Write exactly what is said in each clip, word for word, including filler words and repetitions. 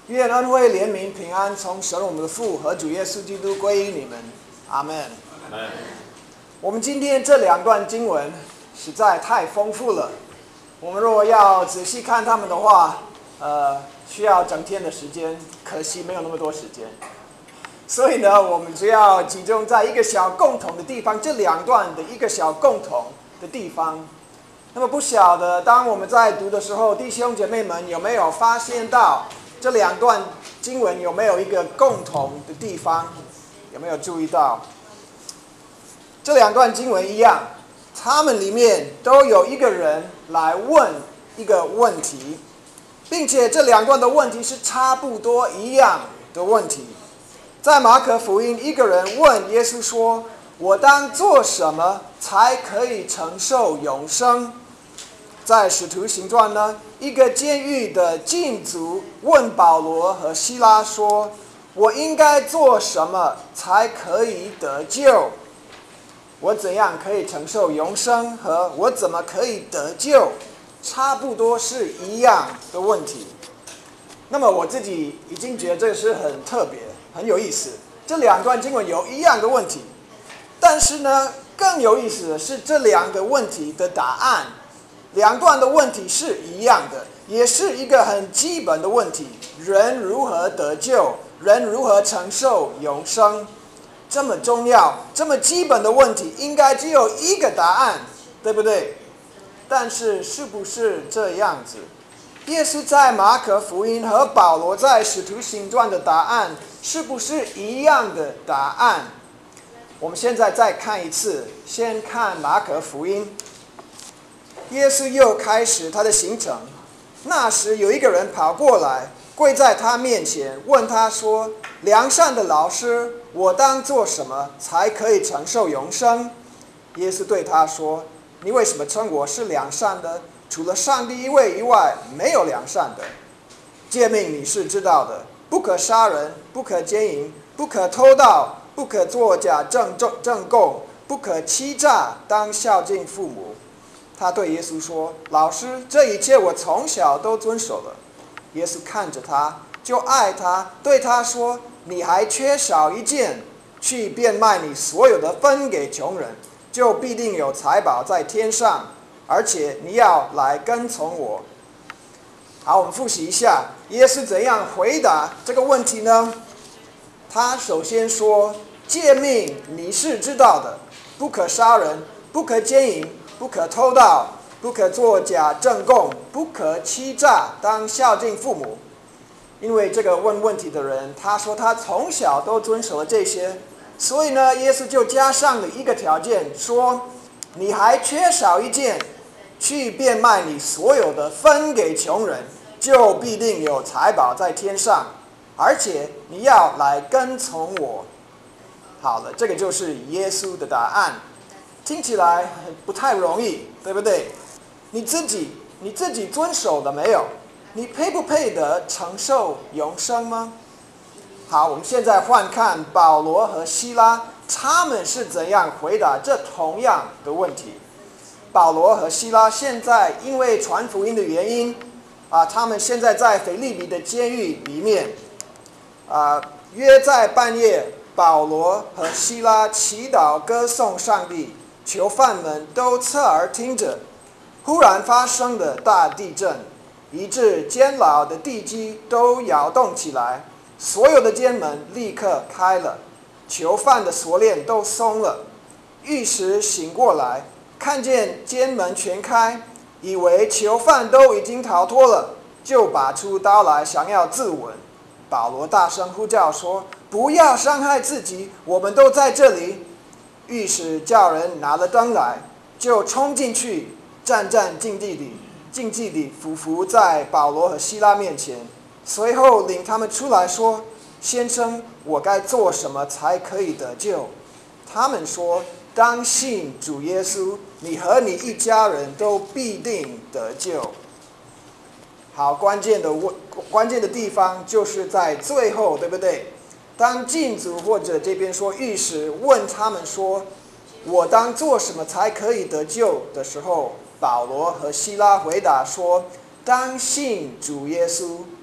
愿恩惠、怜悯、平安从神我们的父和主耶稣基督归于你们，阿们。我们今天这两段经文实在太丰富了，我们若要仔细看他们的话，呃，需要整天的时间，可惜没有那么多时间。所以呢，我们只要集中在一个小共同的地方，这两段的一个小共同的地方。那么不晓得，当我们在读的时候，弟兄姐妹们有没有发现到这两段经文有没有一个共同的地方？有没有注意到？这两段经文一样，他们里面都有一个人来问一个问题，并且这两段的问题是差不多一样的问题。在马可福音，一个人问耶稣说：“我当做什么才可以承受永生？”在使徒行传呢，一个监狱的禁足问保罗和希拉说：“我应该做什么才可以得救？我怎样可以承受永生？和我怎么可以得救？”差不多是一样的问题。那么我自己已经觉得这是很特别、很有意思。这两段经文有一样的问题，但是呢，更有意思的是这两个问题的答案。两段的问题是一样的，也是一个很基本的问题：人如何得救？人如何承受永生？这么重要、这么基本的问题，应该只有一个答案，对不对？但是是不是这样子？耶稣在马可福音和保罗在使徒行传的答案，是不是一样的答案？我们现在再看一次，先看马可福音。耶稣又开始他的行程。那时有一个人跑过来，跪在他面前，问他说：“良善的老师，我当做什么才可以承受永生？”耶稣对他说：“你为什么称我是良善的？除了上帝一位以外，没有良善的。诫命你是知道的：不可杀人，不可奸淫，不可偷盗，不可作假证证供，不可欺诈，当孝敬父母。”他对耶稣说：“老师，这一切我从小都遵守了。”耶稣看着他，就爱他，对他说：“你还缺少一件，去变卖你所有的，分给穷人，就必定有财宝在天上。而且你要来跟从我。”好，我们复习一下，耶稣怎样回答这个问题呢？他首先说：“诫命你是知道的，不可杀人，不可奸淫，不可偷盗，不可作假证供，不可欺诈，当孝敬父母。”因为这个问问题的人，他说他从小都遵守了这些，所以呢，耶稣就加上了一个条件，说：“你还缺少一件，去变卖你所有的，分给穷人，就必定有财宝在天上。而且你要来跟从我。”好了，这个就是耶稣的答案。听起来不太容易，对不对？你自己你自己遵守了没有？你配不配得承受永生吗？好，我们现在换看保罗和希拉，他们是怎样回答这同样的问题。保罗和希拉现在因为传福音的原因，啊，他们现在在腓立比的监狱里面，啊，约在半夜，保罗和希拉祈祷歌颂上帝。囚犯们都侧耳听着，忽然发生的大地震，以致监牢的地基都摇动起来，所有的监门立刻开了，囚犯的锁链都松了。狱使醒过来，看见监门全开，以为囚犯都已经逃脱了，就拔出刀来想要自刎。保罗大声呼叫说：“不要伤害自己，我们都在这里。”狱使叫人拿了灯来，就冲进去，战战兢兢地、兢兢地俯伏在保罗和希拉面前，随后领他们出来说：“先生，我该做什么才可以得救？”他们说：“当信主耶稣，你和你一家人都必定得救。”好，关键的问，关键的地方就是在最后，对不对？当禁足或者这边说狱使问他们说：“我当做什么才可以得救？”的时候，保罗和希拉回答说：“当信主耶稣，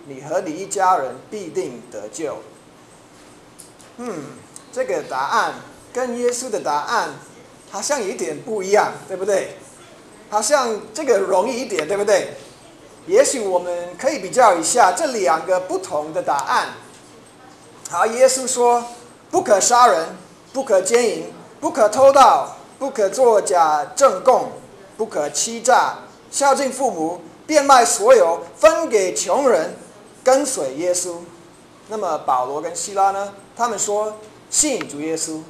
你和你一家人必定得救。嗯，这个答案跟耶稣的答案好像有一点不一样，对不对？好像这个容易一点，对不对？也许我们可以比较一下这两个不同的答案。好，耶稣说，不可杀人，不可奸淫，不可偷盗，不可作假证供，不可欺诈，孝敬父母，变卖所有，分给穷人，跟随耶稣。那么保罗跟希拉呢？他们说信主耶稣。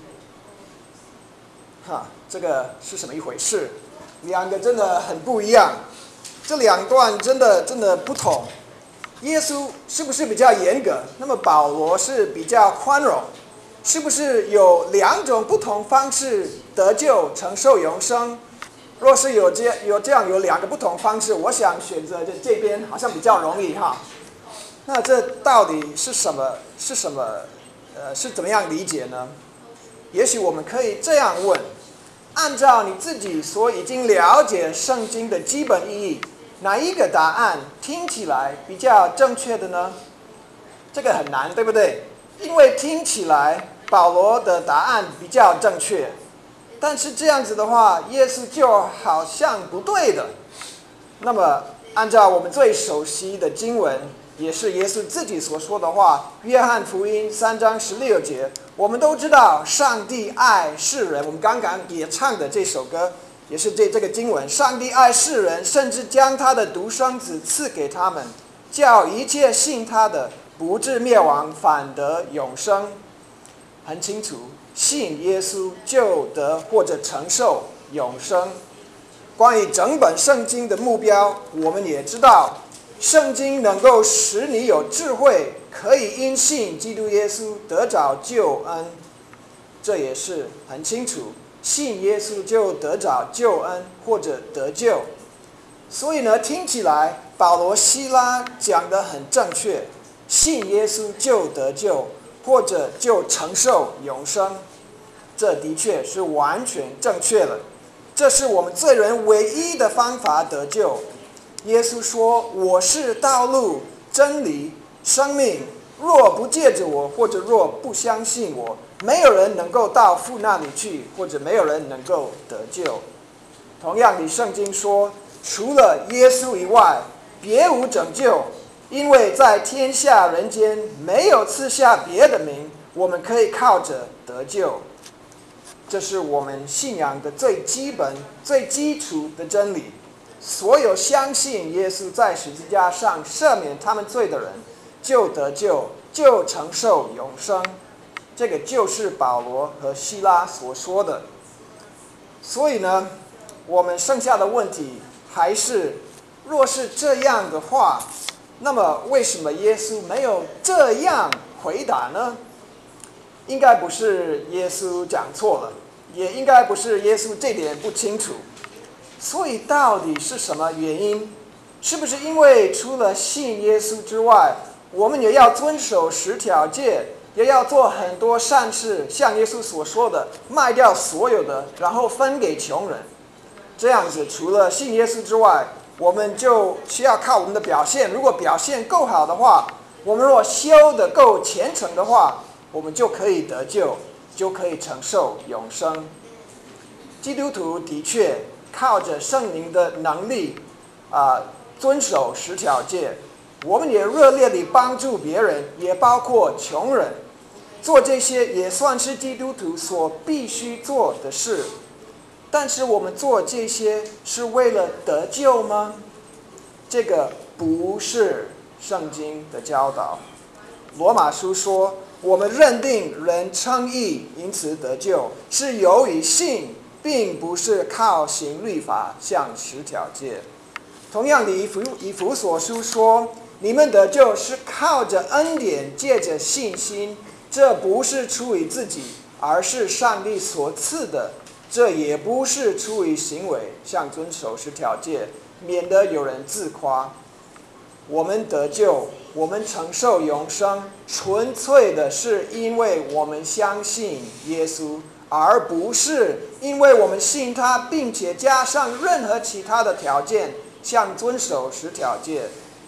哈，这个是什么一回事？两个真的很不一样，这两段真的真的不同。耶稣是不是比较严格？那么保罗是比较宽容，是不是有两种不同方式得救、承受永生？若是有这有这样有两个不同方式，我想选择这这边好像比较容易哈。那这到底是什么？是什么？呃，是怎么样理解呢？也许我们可以这样问：按照你自己所已经了解圣经的基本意义，哪一个答案听起来比较正确的呢？这个很难，对不对？因为听起来保罗的答案比较正确，但是这样子的话，耶稣就好像不对的。那么，按照我们最熟悉的经文，也是耶稣自己所说的话，约翰福音三章十六节，我们都知道上帝爱世人，我们刚刚也唱的这首歌也是这这个经文，上帝爱世人，甚至将他的独生子赐给他们，叫一切信他的不至灭亡，反得永生。很清楚，信耶稣就得或者承受永生。关于整本圣经的目标，我们也知道，圣经能够使你有智慧，可以因信基督耶稣得着救恩。这也是很清楚，信耶稣就得着救恩或者得救。所以呢，听起来保罗希拉讲得很正确，信耶稣就得救，或者就承受永生。这的确是完全正确了，这是我们罪人唯一的方法得救。耶稣说，我是道路、真理、生命，若不借着我，或者若不相信我，没有人能够到父那里去，或者没有人能够得救。同样的，圣经说，除了耶稣以外，别无拯救，因为在天下人间没有赐下别的名，我们可以靠着得救。这是我们信仰的最基本、最基础的真理。所有相信耶稣在十字架上赦免他们罪的人，就得救，就承受永生。这个就是保罗和希拉所说的。所以呢，我们剩下的问题还是，若是这样的话，那么为什么耶稣没有这样回答呢？应该不是耶稣讲错了，也应该不是耶稣这点不清楚。所以到底是什么原因？是不是因为除了信耶稣之外，我们也要遵守十条诫，也要做很多善事，像耶稣所说的，卖掉所有的，然后分给穷人。这样子，除了信耶稣之外，我们就需要靠我们的表现。如果表现够好的话，我们若修得够虔诚的话，我们就可以得救，就可以承受永生。基督徒的确靠着圣灵的能力，啊、呃，遵守十条诫。我们也热烈地帮助别人，也包括穷人。做这些也算是基督徒所必须做的事。但是我们做这些是为了得救吗？这个不是圣经的教导。罗马书说，我们认定人称义，因此得救，是由于信，并不是靠行律法，像十条诫。同样的，以弗以弗所书说，你们得救是靠着恩典，借着信心，这不是出于自己，而是上帝所赐的。这也不是出于行为，像遵守十条诫，免得有人自夸。我们得救，我们承受永生，纯粹的是因为我们相信耶稣，而不是因为我们信他，并且加上任何其他的条件，像遵守十条诫。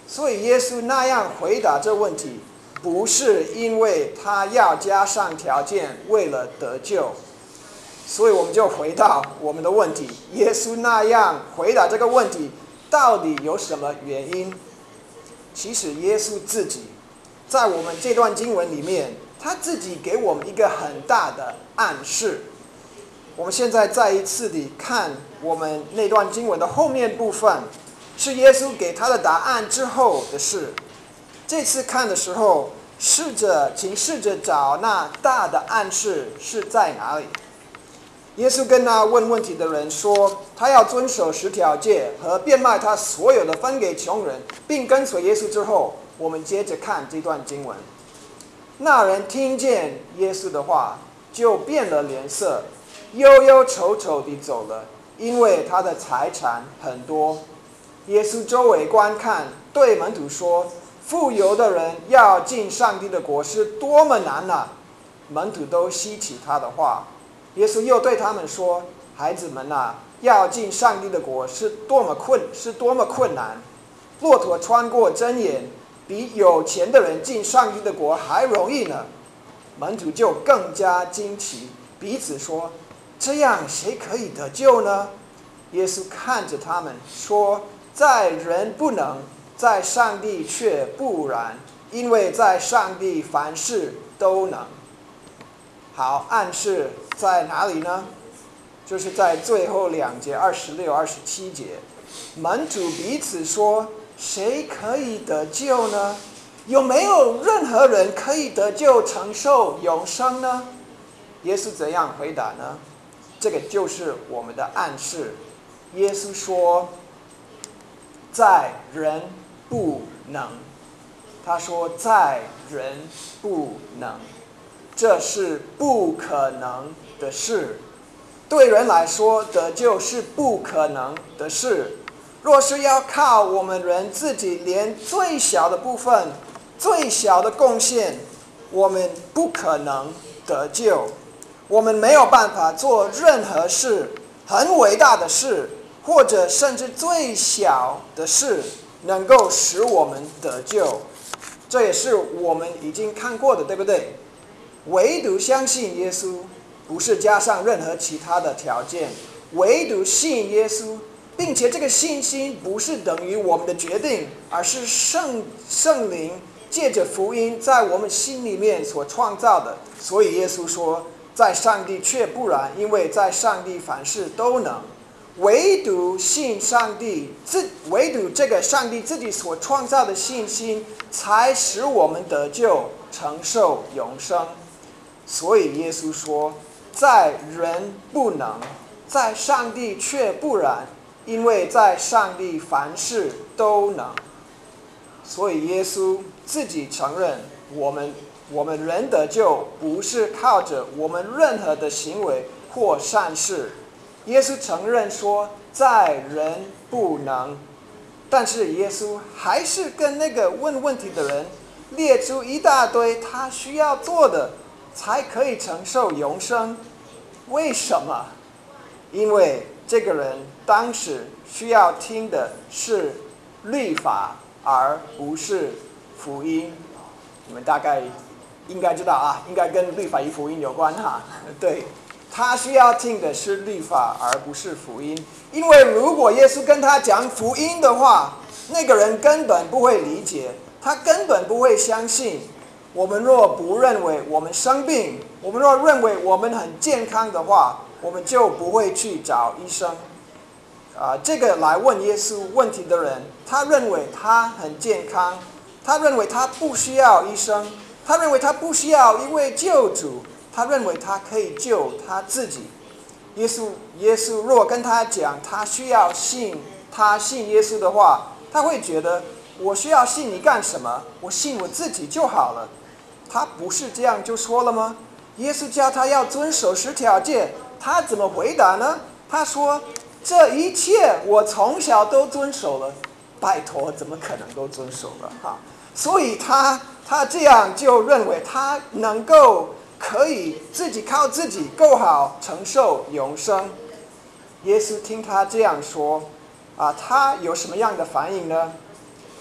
所以耶稣那样回答这问题，不是因为他要加上条件为了得救。所以我们就回到我们的问题，耶稣那样回答这个问题到底有什么原因？其实耶稣自己在我们这段经文里面，他自己给我们一个很大的暗示。我们现在再一次地看我们那段经文的后面部分，是耶稣给他的答案之后的事。这次看的时候，试着请试着找那大的暗示是在哪里。耶稣跟那问问题的人说，他要遵守十条诫和变卖他所有的分给穷人，并跟随耶稣之后，我们接着看这段经文。那人听见耶稣的话，就变了脸色，忧忧愁愁地走了，因为他的财产很多。耶稣周围观看，对门徒说，富有的人要进上帝的国是多么难啊！门徒都稀奇他的话。耶稣又对他们说，孩子们啊，要进上帝的国是多么困是多么困难。骆驼穿过针眼，比有钱的人进上帝的国还容易呢。门徒就更加惊奇，彼此说，这样谁可以得救呢？耶稣看着他们说，在人不能，在上帝却不然，因为在上帝凡事都能。好，暗示在哪里呢？就是在最后两节二十六、二十七节，门徒彼此说，谁可以得救呢？有没有任何人可以得救承受永生呢？耶稣怎样回答呢？这个就是我们的暗示。耶稣说，在人不能。他说，在人不能。这是不可能的事，对人来说，得救是不可能的事。若是要靠我们人自己，连最小的部分、最小的贡献，我们不可能得救。我们没有办法做任何事，很伟大的事，或者甚至最小的事，能够使我们得救。这也是我们已经看过的，对不对？唯独相信耶稣，不是加上任何其他的条件，唯独信耶稣，并且这个信心不是等于我们的决定，而是圣圣灵借着福音在我们心里面所创造的。所以耶稣说，在上帝却不然，因为在上帝凡事都能。唯独信上帝，自唯独这个上帝自己所创造的信心，才使我们得救，承受永生。所以耶稣说，在人不能，在上帝却不然，因为在上帝凡事都能。所以耶稣自己承认，我们我们人得救不是靠着我们任何的行为或善事。耶稣承认说，在人不能，但是耶稣还是跟那个问问题的人列出一大堆他需要做的，才可以承受永生。为什么？因为这个人当时需要听的是律法，而不是福音。你们大概应该知道啊，应该跟律法与福音有关哈。对，他需要听的是律法，而不是福音。因为如果耶稣跟他讲福音的话，那个人根本不会理解，他根本不会相信。我们若不认为我们生病，我们若认为我们很健康的话，我们就不会去找医生。啊、呃，这个来问耶稣问题的人，他认为他很健康，他认为他不需要医生，他认为他不需要一位救主，他认为他可以救他自己。耶稣，耶稣若跟他讲他需要信，他信耶稣的话，他会觉得我需要信你干什么？我信我自己就好了。他不是这样就说了吗？耶稣叫他要遵守十条诫，他怎么回答呢？他说，这一切我从小都遵守了。拜托，怎么可能都遵守了哈？所以他他这样就认为他能够可以自己靠自己够好承受永生。耶稣听他这样说啊，他有什么样的反应呢？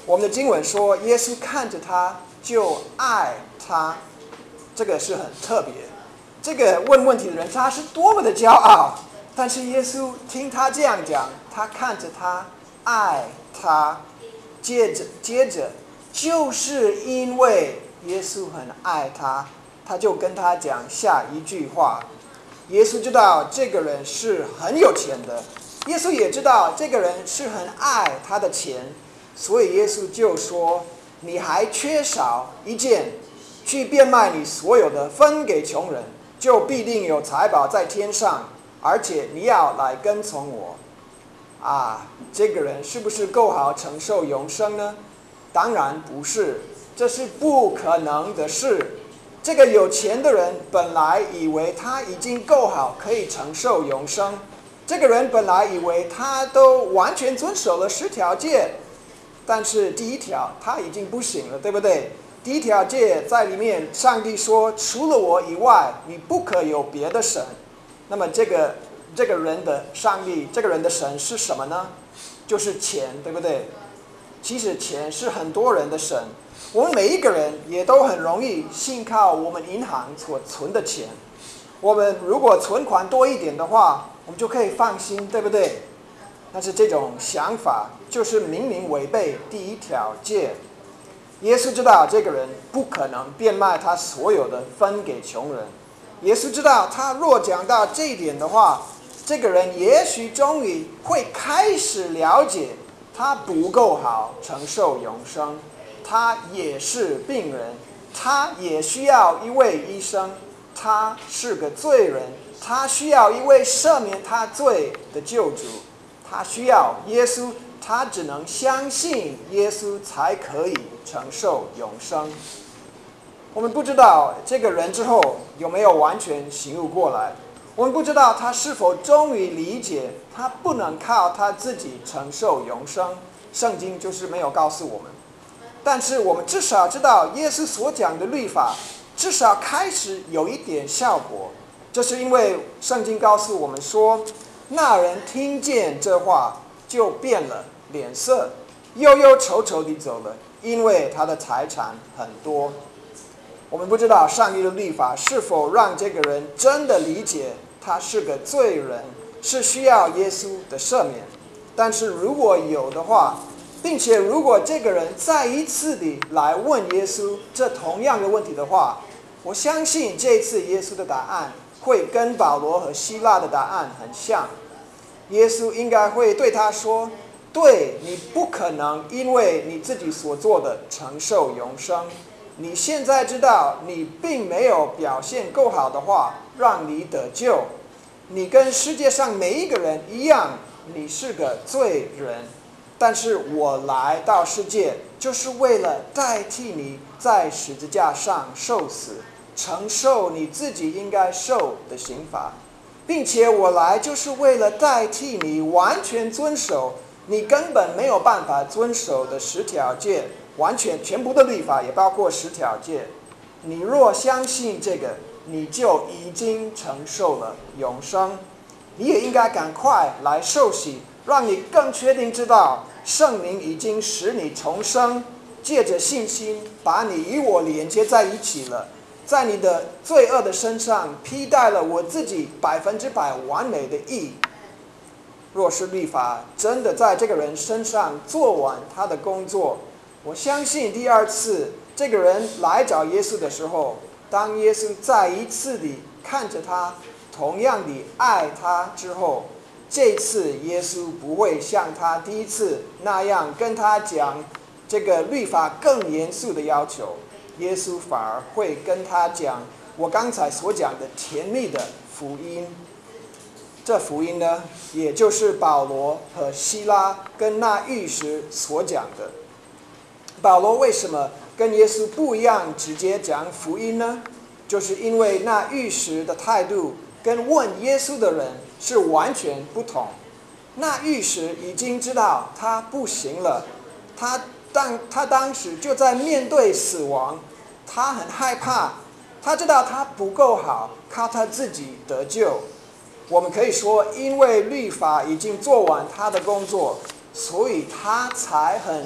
我们的经文说，耶稣看着他就爱他，这个是很特别。这个问问题的人他是多么的骄傲，但是耶稣听他这样讲，他看着他爱他，接着接着就是因为耶稣很爱他，他就跟他讲下一句话。耶稣知道这个人是很有钱的，耶稣也知道这个人是很爱他的钱，所以耶稣就说，你还缺少一件，去变卖你所有的，分给穷人，就必定有财宝在天上，而且你要来跟从我。啊，这个人是不是够好承受永生呢？当然不是，这是不可能的事。这个有钱的人本来以为他已经够好可以承受永生，这个人本来以为他都完全遵守了十条诫，但是第一条他已经不行了，对不对？第一条诫在里面，上帝说，除了我以外，你不可有别的神。那么这个这个人的上帝，这个人的神是什么呢？就是钱，对不对？其实钱是很多人的神。我们每一个人也都很容易信靠我们银行所存的钱。我们如果存款多一点的话，我们就可以放心，对不对？但是这种想法就是明明违背第一条诫。耶稣知道这个人不可能变卖他所有的分给穷人。耶稣知道他若讲到这一点的话，这个人也许终于会开始了解他不够好承受永生。他也是病人，他也需要一位医生，他是个罪人，他需要一位赦免他罪的救主，他需要耶稣，他只能相信耶稣才可以承受永生。我们不知道这个人之后有没有完全醒悟过来，我们不知道他是否终于理解他不能靠他自己承受永生，圣经就是没有告诉我们。但是我们至少知道耶稣所讲的律法至少开始有一点效果，这是因为圣经告诉我们说，那人听见这话就变了脸色，忧忧愁愁地走了，因为他的财产很多。我们不知道上帝的律法是否让这个人真的理解他是个罪人，是需要耶稣的赦免。但是如果有的话，并且如果这个人再一次地来问耶稣这同样的问题的话，我相信这一次耶稣的答案会跟保罗和希腊的答案很像。耶稣应该会对他说，对，你不可能因为你自己所做的承受永生，你现在知道你并没有表现够好的话让你得救，你跟世界上每一个人一样，你是个罪人，但是我来到世界就是为了代替你在十字架上受死，承受你自己应该受的刑罚，并且我来就是为了代替你完全遵守你根本没有办法遵守的十条诫，完全全部的律法也包括十条诫。你若相信这个，你就已经承受了永生。你也应该赶快来受洗，让你更确定知道圣灵已经使你重生，借着信心把你与我连接在一起了，在你的罪恶的身上披戴了我自己百分之百完美的义。若是律法真的在这个人身上做完他的工作，我相信第二次这个人来找耶稣的时候，当耶稣再一次地看着他，同样地爱他之后，这次耶稣不会像他第一次那样跟他讲这个律法更严肃的要求，耶稣反而会跟他讲我刚才所讲的甜蜜的福音。这福音呢，也就是保罗和希拉跟那御史所讲的。保罗为什么跟耶稣不一样直接讲福音呢？就是因为那御史的态度跟问耶稣的人是完全不同。那御史已经知道他不行了，他当他当时就在面对死亡，他很害怕，他知道他不够好，靠他自己得救。我们可以说，因为律法已经做完他的工作，所以他才很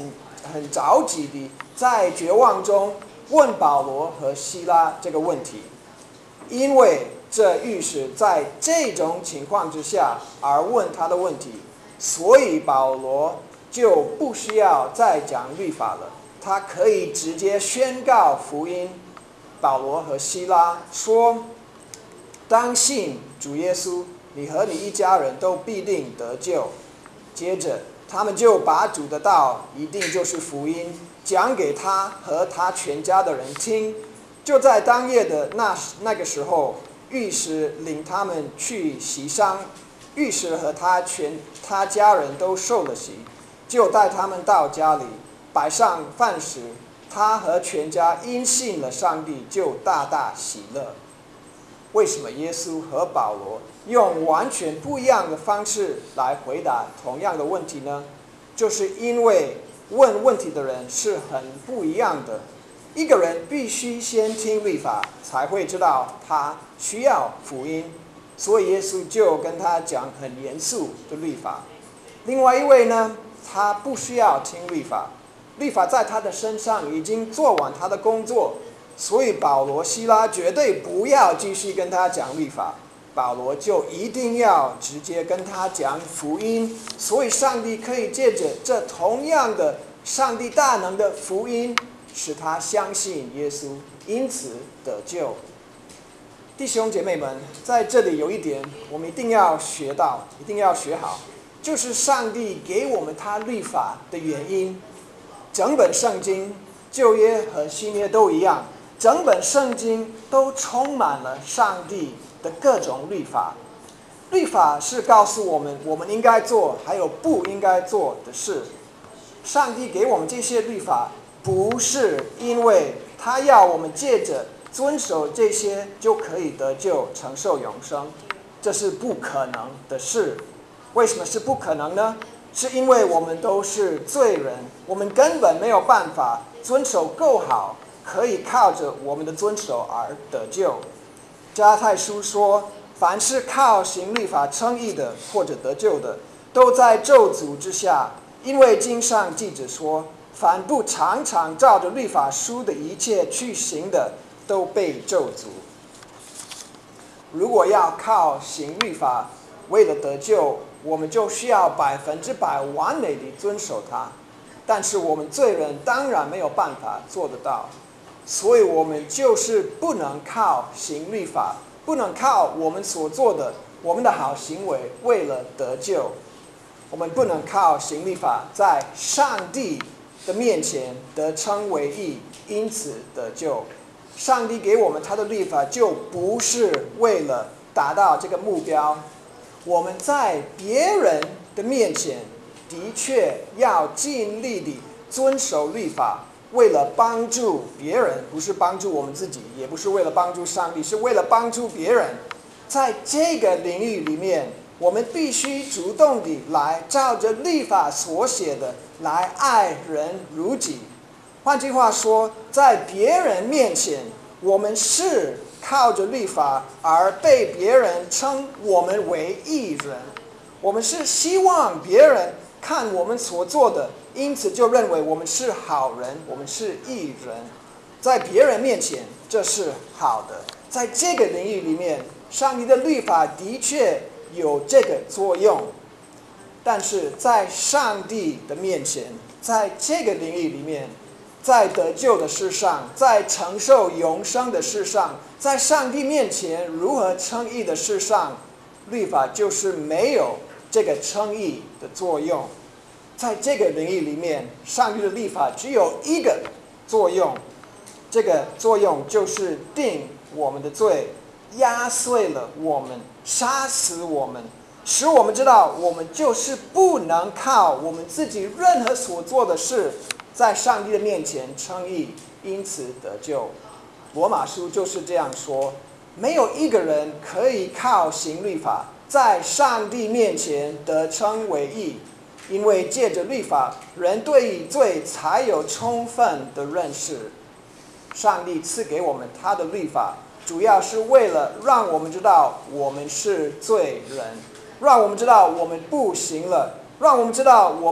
很着急的在绝望中问保罗和希拉这个问题，因为这预示在这种情况之下而问他的问题，所以保罗就不需要再讲律法了，他可以直接宣告福音。保罗和希拉说：“当信主耶稣，你和你一家人都必定得救。”接着他们就把主的道，一定就是福音，讲给他和他全家的人听。就在当夜的那那个时候，御史领他们去席商，御史和他全他家人都受了洗，就带他们到家里，摆上饭食。他和全家因信了上帝，就大大喜乐。为什么耶稣和保罗用完全不一样的方式来回答同样的问题呢？就是因为问问题的人是很不一样的。一个人必须先听律法，才会知道他需要福音，所以耶稣就跟他讲很严肃的律法。另外一位呢，他不需要听律法，律法在他的身上已经做完他的工作，所以保罗、希拉绝对不要继续跟他讲律法，保罗就一定要直接跟他讲福音。所以上帝可以借着这同样的上帝大能的福音，使他相信耶稣，因此得救。弟兄姐妹们，在这里有一点我们一定要学到，一定要学好，就是上帝给我们他律法的原因。整本圣经，旧约和新约都一样，整本圣经都充满了上帝的各种律法。律法是告诉我们我们应该做还有不应该做的事。上帝给我们这些律法，不是因为他要我们借着遵守这些就可以得救承受永生，这是不可能的事。为什么是不可能呢？是因为我们都是罪人，我们根本没有办法遵守够好，可以靠着我们的遵守而得救。加拉太书说，凡是靠行律法称义的或者得救的，都在咒诅之下，因为经上记着说，凡不常常照着律法书的一切去行的，都被咒诅。如果要靠行律法为了得救，我们就需要百分之百完美地遵守它，但是我们罪人当然没有办法做得到，所以我们就是不能靠行律法，不能靠我们所做的我们的好行为为了得救。我们不能靠行律法在上帝的面前得称为义，因此得救。上帝给我们他的律法就不是为了达到这个目标。我们在别人的面前的确要尽力地遵守律法，为了帮助别人，不是帮助我们自己，也不是为了帮助上帝，是为了帮助别人。在这个领域里面，我们必须主动地来照着律法所写的来爱人如己。换句话说，在别人面前，我们是靠着律法而被别人称我们为义人，我们是希望别人看我们所做的，因此就认为我们是好人，我们是义人。在别人面前这是好的。在这个领域里面，上帝的律法的确有这个作用，但是在上帝的面前，在这个领域里面，在得救的事上，在承受永生的事上，在上帝面前如何称义的事上，律法就是没有这个称义的作用。在这个领域里面，上帝的律法只有一个作用，这个作用就是定我们的罪，压碎了我们，杀死我们，使我们知道我们就是不能靠我们自己任何所做的事在上帝的面前称义，因此得救。罗马书就是这样说，没有一个人可以靠行律法在上帝面前得称为义，因为借着律法，人对于罪才有充分的认识。上帝赐给我们他的律法，主要是为了让我们知道我们是罪人，让我们知道我们不行了，让我们知道我们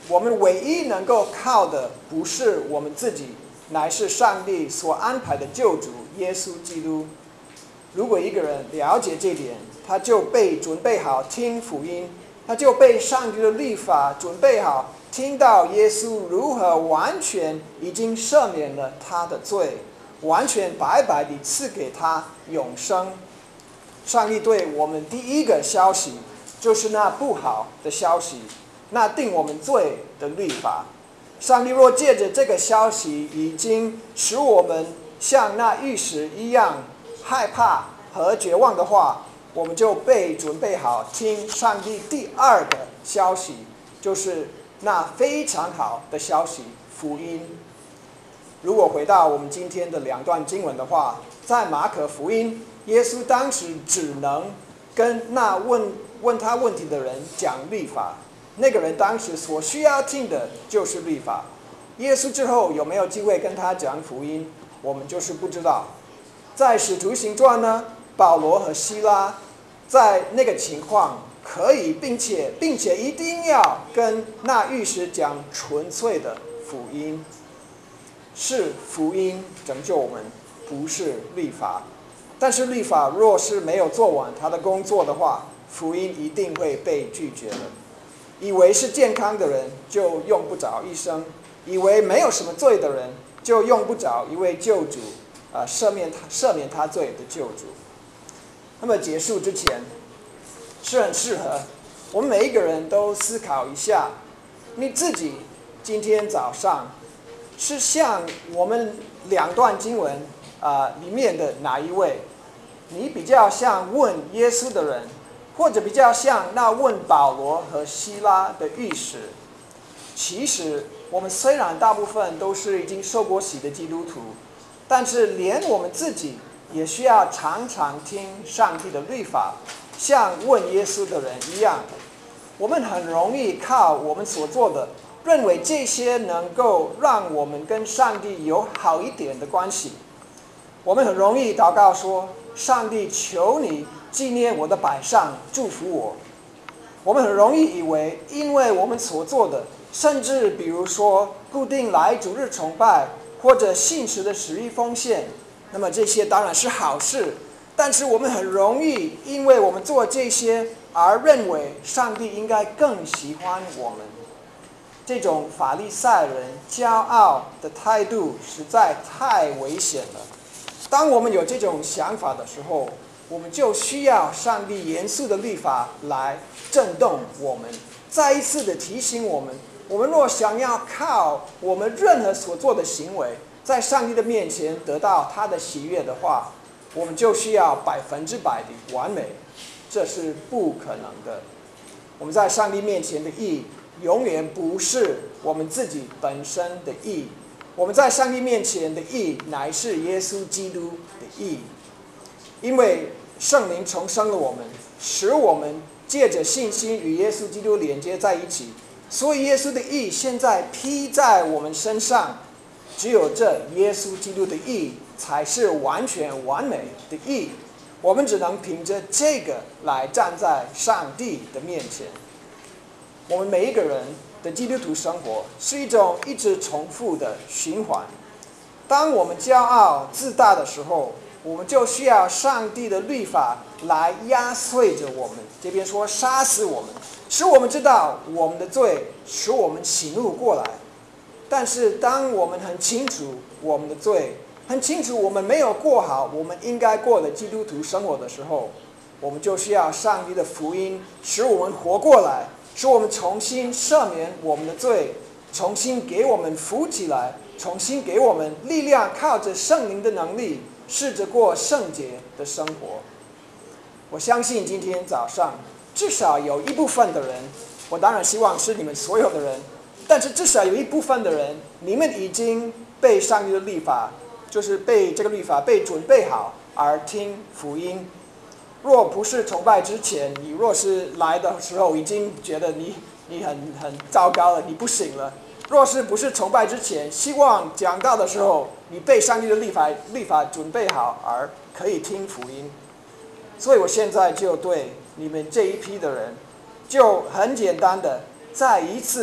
我们唯一能够靠的不是我们自己，乃是上帝所安排的救主耶稣基督。如果一个人了解这点，他就被准备好听福音，他就被上帝的律法准备好听到耶稣如何完全已经赦免了他的罪，完全白白地赐给他永生。上帝对我们第一个消息，就是那不好的消息，那定我们罪的律法。上帝若借着这个消息已经使我们像那玉石一样害怕和绝望的话，我们就被准备好听上帝第二个消息，就是那非常好的消息，福音。如果回到我们今天的两段经文的话，在马可福音，耶稣当时只能跟那问问他问题的人讲律法，那个人当时所需要听的就是律法。耶稣之后有没有机会跟他讲福音，我们就是不知道。在使徒行传呢，保罗和希拉在那个情况可以，并且并且一定要跟那律师讲纯粹的福音，是福音拯救我们，不是律法。但是律法若是没有做完他的工作的话，福音一定会被拒绝的。以为是健康的人就用不着医生，以为没有什么罪的人就用不着一位救主，呃，赦免他赦免他罪的救主。那么结束之前，是很适合我们每一个人都思考一下，你自己今天早上是像我们两段经文啊、呃、里面的哪一位？你比较像问耶稣的人，或者比较像那问保罗和希拉的御史？其实我们虽然大部分都是已经受过洗的基督徒，但是连我们自己也需要常常听上帝的律法，像问耶稣的人一样。我们很容易靠我们所做的，认为这些能够让我们跟上帝有好一点的关系。我们很容易祷告说，上帝求你纪念我的百善，祝福我。我们很容易以为，因为我们所做的，甚至比如说固定来主日崇拜，或者信实的十一奉献，那么这些当然是好事，但是我们很容易因为我们做这些而认为上帝应该更喜欢我们。这种法利赛人骄傲的态度实在太危险了。当我们有这种想法的时候，我们就需要上帝严肃的律法来震动我们，再一次的提醒我们，我们若想要靠我们任何所做的行为在上帝的面前得到他的喜悦的话，我们就需要百分之百的完美，这是不可能的。我们在上帝面前的义永远不是我们自己本身的义，我们在上帝面前的义乃是耶稣基督的义。因为圣灵重生了我们，使我们借着信心与耶稣基督连接在一起，所以耶稣的义现在披在我们身上。只有这耶稣基督的义才是完全完美的义，我们只能凭着这个来站在上帝的面前。我们每一个人的基督徒生活是一种一直重复的循环。当我们骄傲自大的时候，我们就需要上帝的律法来压碎着我们，这边说杀死我们，使我们知道我们的罪，使我们醒悟过来。但是当我们很清楚我们的罪，很清楚我们没有过好我们应该过的基督徒生活的时候，我们就需要上帝的福音使我们活过来，使我们重新赦免我们的罪，重新给我们扶起来，重新给我们力量，靠着圣灵的能力试着过圣洁的生活。我相信今天早上至少有一部分的人，我当然希望是你们所有的人，但是至少有一部分的人，你们已经被上帝的律法，就是被这个律法被准备好而听福音。若不是崇拜之前，你若是来的时候已经觉得你你很很糟糕了，你不行了。若是不是崇拜之前，希望讲道的时候你被上帝的律法律法准备好而可以听福音。所以我现在就对你们这一批的人，就很简单的再一次地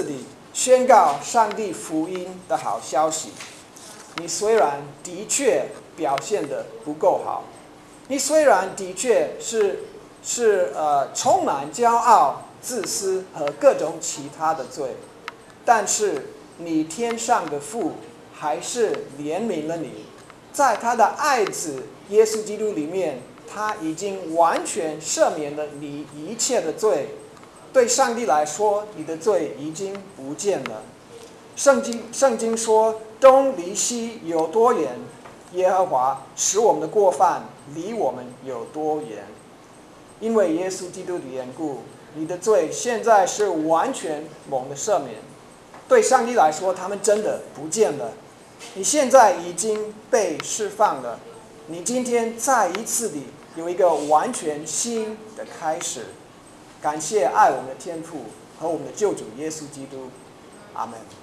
宣告上帝福音的好消息。你虽然的确表现得不够好，你虽然的确是是呃充满骄傲、自私和各种其他的罪，但是你天上的父还是怜悯了你，在他的爱子耶稣基督里面，他已经完全赦免了你一切的罪。对上帝来说，你的罪已经不见了。圣经圣经说，东离西有多远，耶和华使我们的过犯离我们有多远。因为耶稣基督的缘故，你的罪现在是完全蒙的赦免。对上帝来说，他们真的不见了。你现在已经被释放了，你今天再一次地有一个完全新的开始。感谢爱我们的天父和我们的救主耶稣基督，阿们。